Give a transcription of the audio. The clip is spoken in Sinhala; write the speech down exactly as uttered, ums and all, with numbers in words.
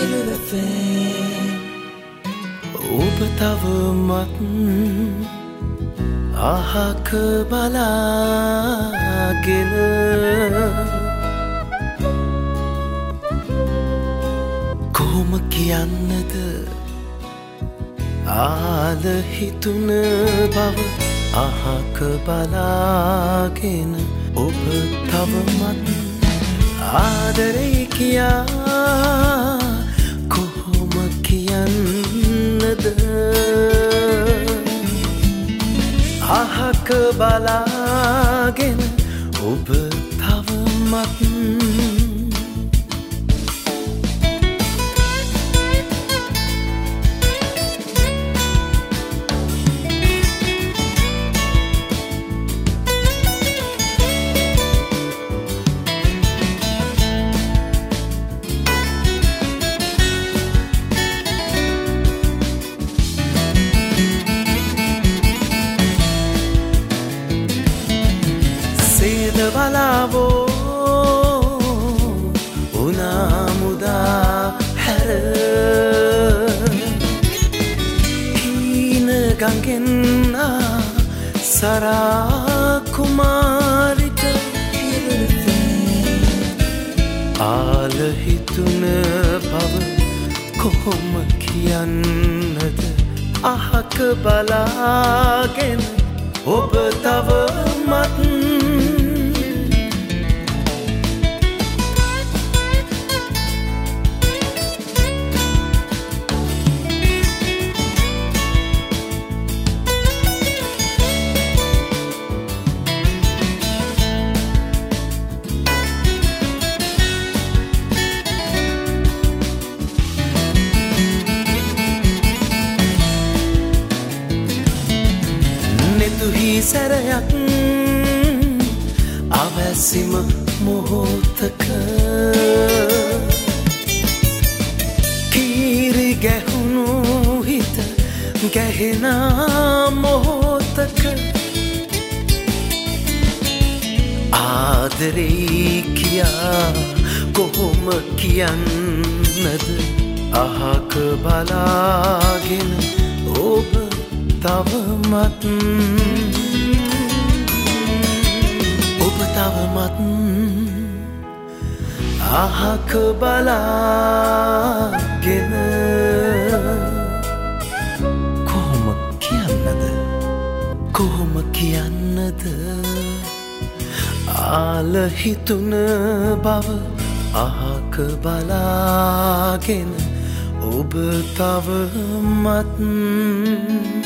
ඔබ තවමත් අහක බලාගෙන කොහොම කියන්නද ආල හිතුන බව අහක බලාගෙන ඔබ තවමත් ආදරේ කියා කොහොම කියන්නද අහක බලාගෙන ඔබ තවමත් බලාවෝ උනාමුදා හැර කීන ගංගෙන් සරා කුමාරිට ආල හිතුන බව කොහොම කියන්නද අහක බලාගෙන ඔබ තවමත් සැරයක් අවැසිම මොහොතක කීරි ගැහුණු හිත ගැහෙන මොහොතක ආදරේ කියා කොහොම කියන්නද අහක බලාගෙන ඔබ තවමත් ඔබ තවමත් අහක බලාගෙන කොහොම කියන්නද කොහොම කියන්නද ආල හිතුන බව අහක බලාගෙන ඔබ තවමත්